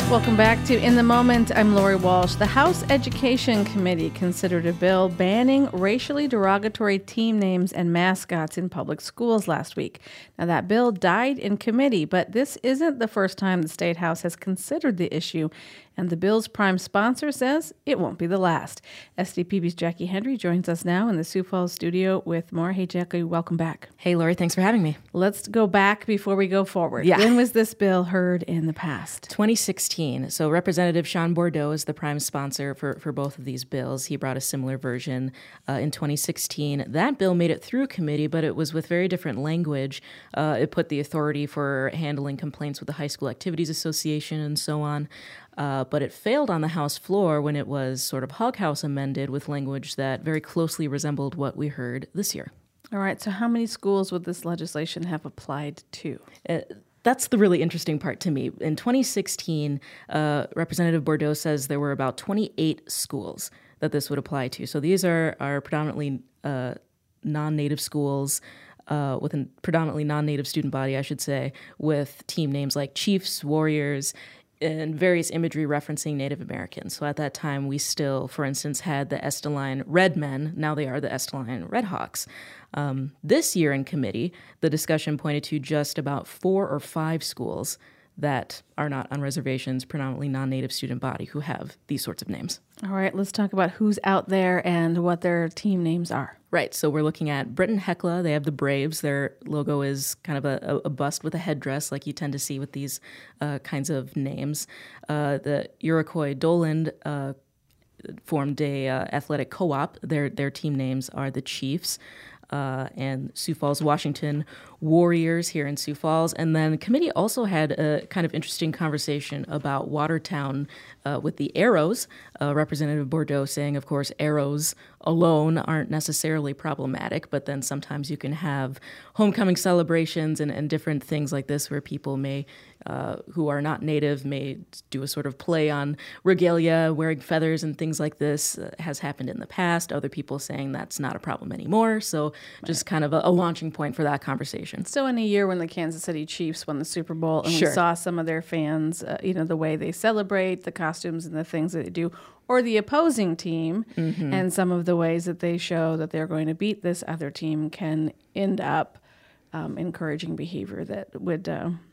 Welcome back to In the Moment. I'm Lori Walsh. The House Education Committee considered a bill banning racially derogatory team names and mascots in public schools last week. Now, that bill died in committee, but this isn't the first time the State House has considered the issue, and the bill's prime sponsor says it won't be the last. SDPB's Jackie Henry joins us now in the Sioux Falls studio with more. Hey, Jackie, welcome back. Hey, Lori, thanks for having me. Let's go back before we go forward. Yeah. When was this bill heard in the past? 2016. So Representative Sean Bordeaux is the prime sponsor for both of these bills. He brought a similar version in 2016. That bill made it through committee, but it was with very different language. It put the authority for handling complaints with the High School Activities Association and so on. But it failed on the House floor when it was sort of hoghouse amended with language that very closely resembled what we heard this year. All right, so how many schools would this legislation have applied to? That's the really interesting part to me. In 2016, Representative Bordeaux says there were about 28 schools that this would apply to. So these are predominantly non-native schools with a predominantly non-native student body, I should say, with team names like Chiefs, Warriors, and various imagery referencing Native Americans. So at that time, we still, for instance, had the Estelline Redmen. Now they are the Estelline Redhawks. This year in committee, the discussion pointed to just about 4 or 5 schools that are not on reservations, predominantly non-native student body, who have these sorts of names. All right, let's talk about who's out there and what their team names are. Right, so we're looking at Britton Hekla. They have the Braves. Their logo is kind of a bust with a headdress, like you tend to see with these kinds of names. The Iroquois Doland formed a athletic co-op. Their team names are the Chiefs. And Sioux Falls, Washington Warriors here in Sioux Falls. And then the committee also had a kind of interesting conversation about Watertown with the Arrows. Representative Bordeaux saying, of course, arrows alone aren't necessarily problematic, but then sometimes you can have homecoming celebrations and different things like this where people may, who are not native, may do a sort of play on regalia, wearing feathers and things like this. Has happened in the past. Other people saying that's not a problem anymore. So just kind of a launching point for that conversation. So in a year when the Kansas City Chiefs won the Super Bowl and we saw some of their fans, the way they celebrate, the costumes and the things that they do, or the opposing team, and some of the ways that they show that they're going to beat this other team can end up encouraging behavior that would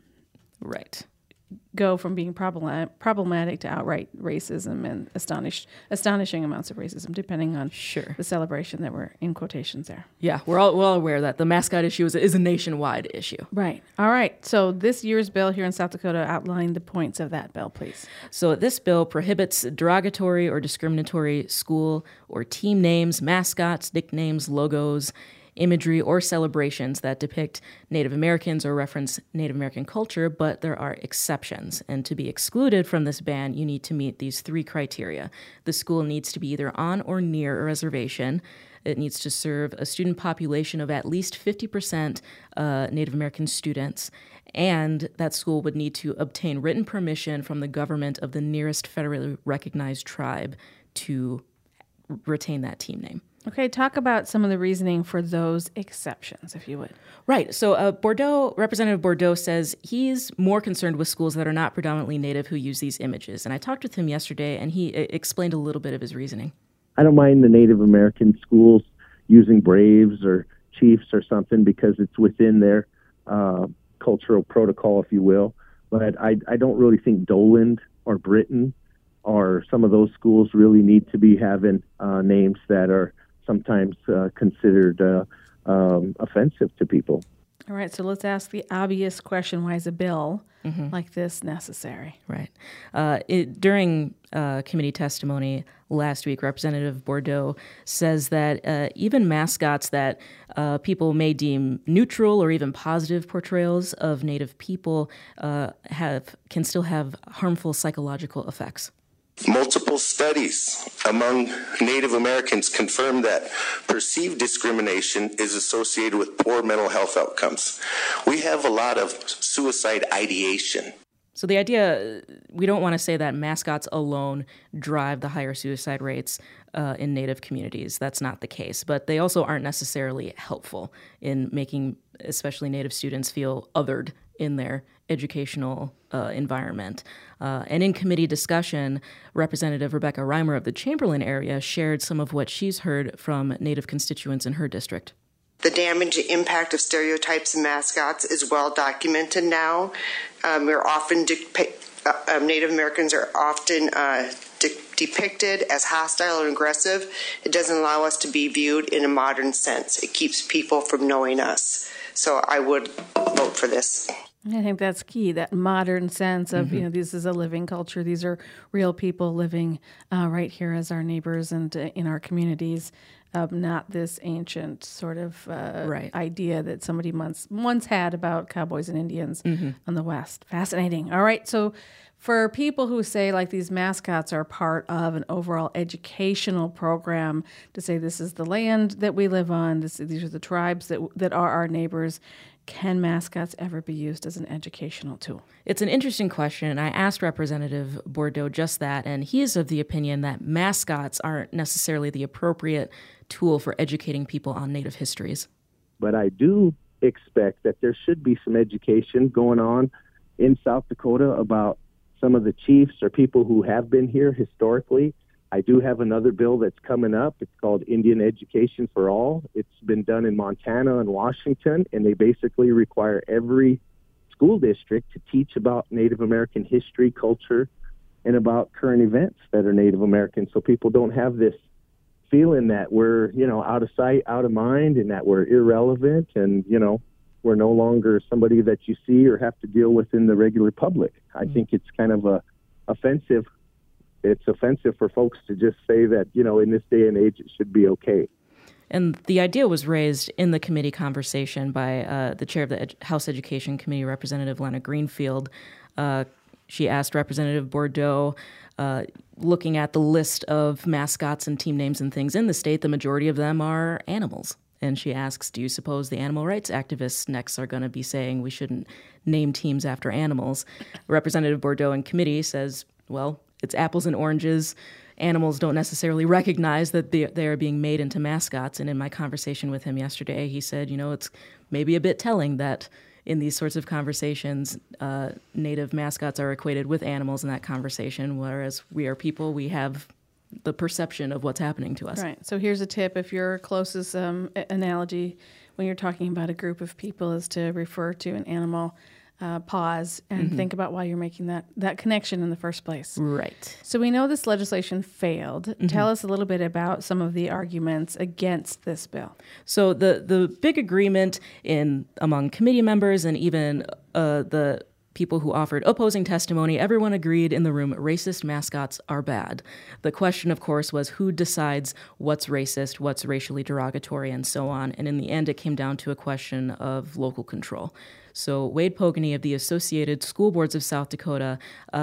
go from being problematic to outright racism and astonishing amounts of racism, depending on the celebration that were in quotations there. Yeah, we're all aware that the mascot issue is a nationwide issue. Right. All right. So this year's bill here in South Dakota outlined the points of that bill, please. So this bill prohibits derogatory or discriminatory school or team names, mascots, nicknames, logos, imagery, or celebrations that depict Native Americans or reference Native American culture, but there are exceptions. And to be excluded from this ban, you need to meet these 3 criteria. The school needs to be either on or near a reservation. It needs to serve a student population of at least 50% Native American students, and that school would need to obtain written permission from the government of the nearest federally recognized tribe to retain that team name. Okay, talk about some of the reasoning for those exceptions, if you would. Right. So Representative Bordeaux says he's more concerned with schools that are not predominantly Native who use these images. And I talked with him yesterday, and he explained a little bit of his reasoning. I don't mind the Native American schools using Braves or Chiefs or something because it's within their cultural protocol, if you will. But I don't really think Doland or Britton or some of those schools really need to be having names that are sometimes considered offensive to people. All right, so let's ask the obvious question: why is a bill like this necessary? Right. During committee testimony last week, Representative Bordeaux says that even mascots that people may deem neutral or even positive portrayals of Native people can still have harmful psychological effects. Multiple studies among Native Americans confirm that perceived discrimination is associated with poor mental health outcomes. We have a lot of suicide ideation. So the idea, we don't want to say that mascots alone drive the higher suicide rates in Native communities. That's not the case. But they also aren't necessarily helpful in making especially Native students, feel othered in their educational environment. And in committee discussion, Representative Rebecca Reimer of the Chamberlain area shared some of what she's heard from Native constituents in her district. The damage and impact of stereotypes and mascots is well documented now. Native Americans are often depicted as hostile and aggressive. It doesn't allow us to be viewed in a modern sense. It keeps people from knowing us. So I would vote for this. I think that's key, that modern sense of, this is a living culture. These are real people living right here as our neighbors and in our communities, not this ancient sort of idea that somebody once had about cowboys and Indians on the West. Fascinating. All right, so for people who say like these mascots are part of an overall educational program, to say this is the land that we live on, these are the tribes that are our neighbors, can mascots ever be used as an educational tool? It's an interesting question, and I asked Representative Bordeaux just that, and he is of the opinion that mascots aren't necessarily the appropriate tool for educating people on Native histories. But I do expect that there should be some education going on in South Dakota about some of the chiefs or people who have been here historically. I do have another bill that's coming up. It's called Indian Education for All. It's been done in Montana and Washington, and they basically require every school district to teach about Native American history, culture, and about current events that are Native American, so people don't have this feeling that we're, out of sight, out of mind, and that we're irrelevant, and, we're no longer somebody that you see or have to deal with in the regular public. I think it's kind of offensive. It's offensive for folks to just say that, in this day and age, it should be okay. And the idea was raised in the committee conversation by the chair of the House Education Committee, Representative Lena Greenfield. She asked Representative Bordeaux, looking at the list of mascots and team names and things in the state, the majority of them are animals. And she asks, do you suppose the animal rights activists next are going to be saying we shouldn't name teams after animals? Representative Bordeaux in committee says, well, it's apples and oranges. Animals don't necessarily recognize that they are being made into mascots. And in my conversation with him yesterday, he said, it's maybe a bit telling that in these sorts of conversations, Native mascots are equated with animals in that conversation, whereas we are people, we have the perception of what's happening to us. Right. So here's a tip. If your closest analogy when you're talking about a group of people is to refer to an animal, pause and think about why you're making that connection in the first place. Right. So we know this legislation failed. Tell us a little bit about some of the arguments against this bill. So the big agreement among committee members and even the people who offered opposing testimony, everyone agreed in the room, racist mascots are bad. The question, of course, was who decides what's racist, what's racially derogatory, and so on. And in the end, it came down to a question of local control. So Wade Pogany of the Associated School Boards of South Dakota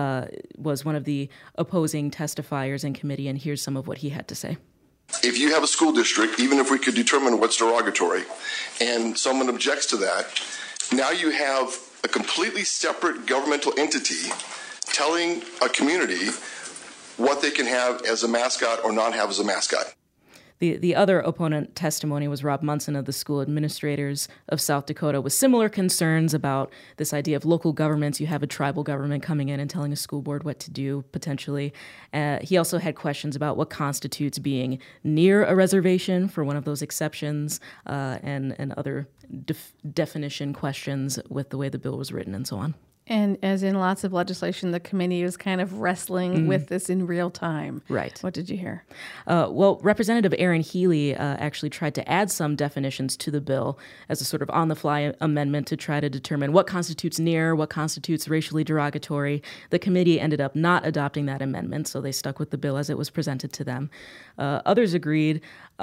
was one of the opposing testifiers in committee, and here's some of what he had to say. If you have a school district, even if we could determine what's derogatory, and someone objects to that, now you have a completely separate governmental entity telling a community what they can have as a mascot or not have as a mascot. The other opponent testimony was Rob Munson of the School Administrators of South Dakota with similar concerns about this idea of local governments. You have a tribal government coming in and telling a school board what to do, potentially. He also had questions about what constitutes being near a reservation for one of those exceptions and other definition questions with the way the bill was written and so on. And as in lots of legislation, the committee was kind of wrestling with this in real time. Right. What did you hear? Well, Representative Aaron Healy actually tried to add some definitions to the bill as a sort of on-the-fly amendment to try to determine what constitutes near, what constitutes racially derogatory. The committee ended up not adopting that amendment, so they stuck with the bill as it was presented to them. Others agreed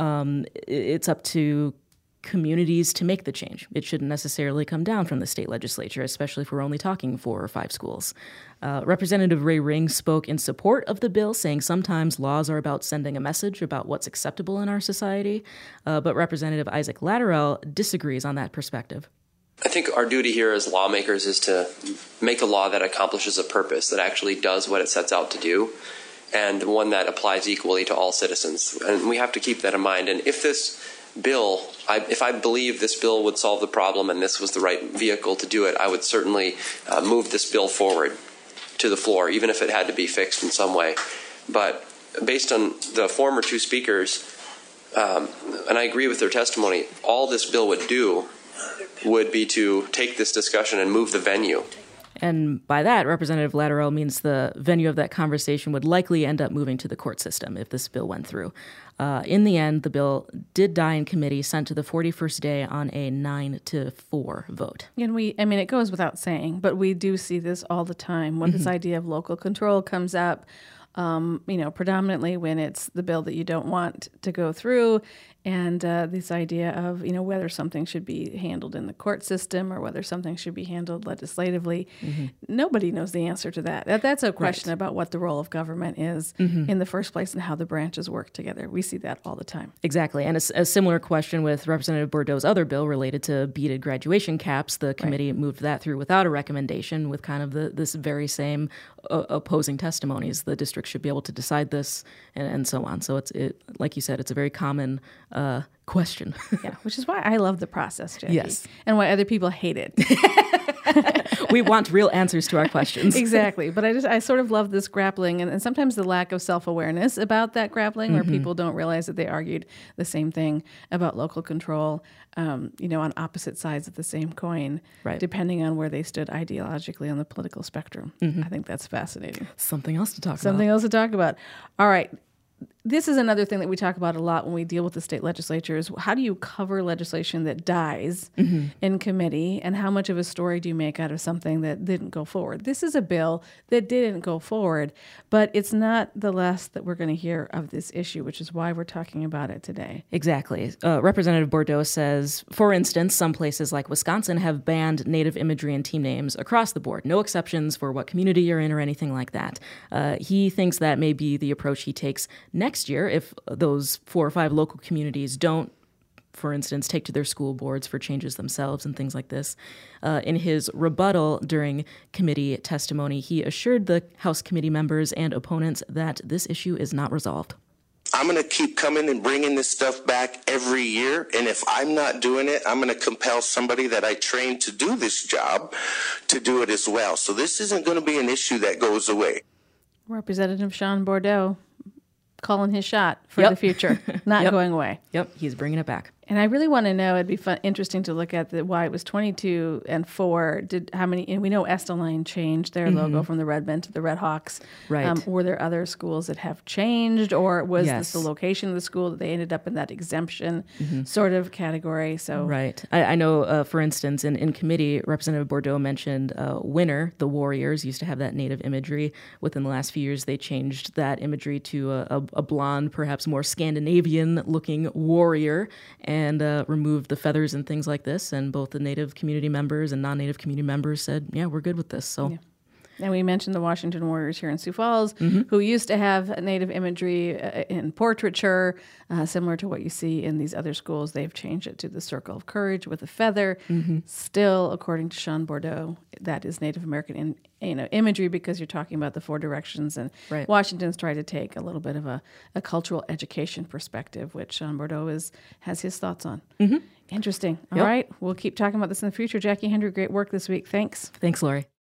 it's up to communities to make the change. It shouldn't necessarily come down from the state legislature, especially if we're only talking 4 or 5 schools. Representative Ray Ring spoke in support of the bill, saying sometimes laws are about sending a message about what's acceptable in our society, but Representative Isaac Latterell disagrees on that perspective. I think our duty here as lawmakers is to make a law that accomplishes a purpose, that actually does what it sets out to do, and one that applies equally to all citizens. And we have to keep that in mind. And if this bill, if I believe this bill would solve the problem and this was the right vehicle to do it, I would certainly move this bill forward to the floor, even if it had to be fixed in some way. But based on the former two speakers, and I agree with their testimony, all this bill would do would be to take this discussion and move the venue. And by that, Representative Lattiero means the venue of that conversation would likely end up moving to the court system if this bill went through. In the end, the bill did die in committee, sent to the 41st day on a 9-4 vote. And it goes without saying, but we do see this all the time when this idea of local control comes up. Predominantly when it's the bill that you don't want to go through, and this idea of, whether something should be handled in the court system or whether something should be handled legislatively. Nobody knows the answer to that. That's a question about what the role of government is in the first place and how the branches work together. We see that all the time. Exactly. And a similar question with Representative Bordeaux's other bill related to beaded graduation caps. The committee moved that through without a recommendation with kind of this very same opposing testimonies. The district should be able to decide this and so on. So it's like you said, it's a very common question. Yeah, which is why I love the process, Jackie. Yes. And why other people hate it. We want real answers to our questions. Exactly. But I sort of love this grappling and sometimes the lack of self-awareness about that grappling where people don't realize that they argued the same thing about local control, on opposite sides of the same coin, depending on where they stood ideologically on the political spectrum. I think that's fascinating. Something else to talk about. Something else to talk about. All right. This is another thing that we talk about a lot when we deal with the state legislatures. How do you cover legislation that dies in committee, and how much of a story do you make out of something that didn't go forward? This is a bill that didn't go forward, but it's not the last that we're going to hear of this issue, which is why we're talking about it today. Exactly. Representative Bordeaux says, for instance, some places like Wisconsin have banned Native imagery and team names across the board. No exceptions for what community you're in or anything like that. He thinks that may be the approach he takes next year if those 4 or 5 local communities don't, for instance, take to their school boards for changes themselves and things like this. In his rebuttal during committee testimony, he assured the House committee members and opponents that this issue is not resolved. I'm going to keep coming and bringing this stuff back every year. And if I'm not doing it, I'm going to compel somebody that I trained to do this job to do it as well. So this isn't going to be an issue that goes away. Representative Sean Bordeaux calling his shot for the future, not going away. Yep, he's bringing it back. And I really want to know, it'd be interesting to look at why it was 22-4. How many, and we know Estelline changed their logo from the Red Men to the Red Hawks. Right. Were there other schools that have changed, or was this the location of the school that they ended up in that exemption sort of category? So right. I know, for instance, in committee, Representative Bordeaux mentioned Winner, the Warriors, used to have that Native imagery. Within the last few years, they changed that imagery to a blonde, perhaps more Scandinavian-looking warrior, and removed the feathers and things like this. And both the Native community members and non-Native community members said, yeah, we're good with this. So. Yeah. And we mentioned the Washington Warriors here in Sioux Falls, who used to have Native imagery in portraiture, similar to what you see in these other schools. They've changed it to the Circle of Courage with a feather. Still, according to Sean Bordeaux, that is Native American imagery because you're talking about the 4 directions. And Washington's tried to take a little bit of a cultural education perspective, which Sean Bordeaux has his thoughts on. Interesting. All right. We'll keep talking about this in the future. Jackie Hendry, great work this week. Thanks. Thanks, Lori.